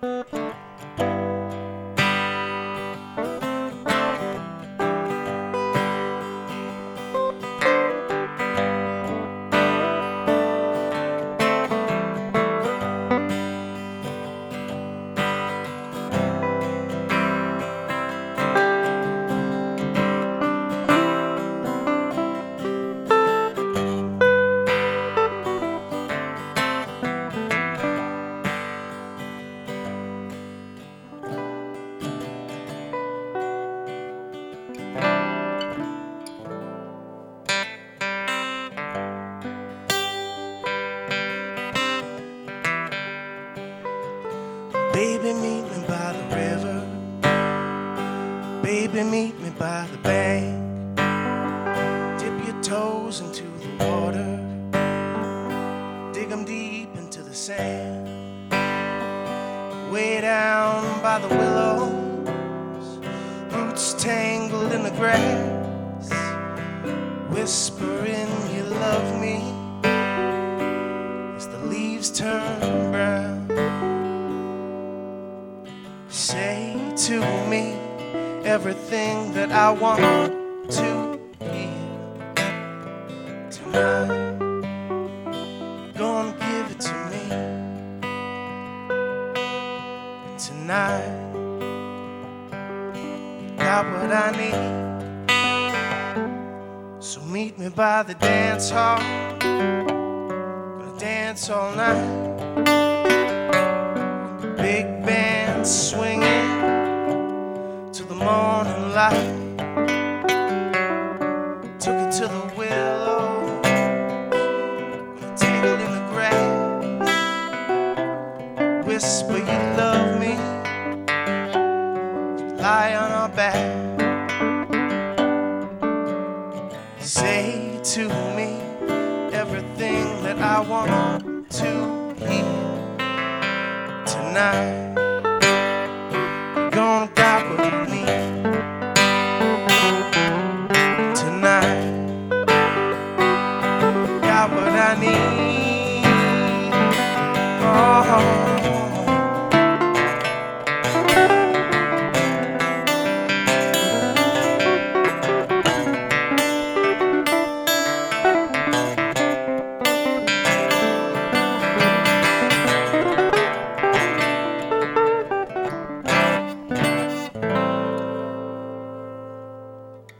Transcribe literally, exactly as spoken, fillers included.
Baby, meet me by the river. Baby, meet me by the bank. Dip your toes into the water. Dig 'em deep into the sand. Way down by the willows, roots tangled in the grass. Whispering you love me as the leaves turn brown. Say to me everything that I want to hear tonight. Gonna give it to me. And tonight you got what I need. So meet me by the dance hall. Gonna dance all night. Big band swinging to the morning light. Took it to the willow, tangled in the grass. Whisper you love me, lie on our back. Say to me everything that I want to hear tonight.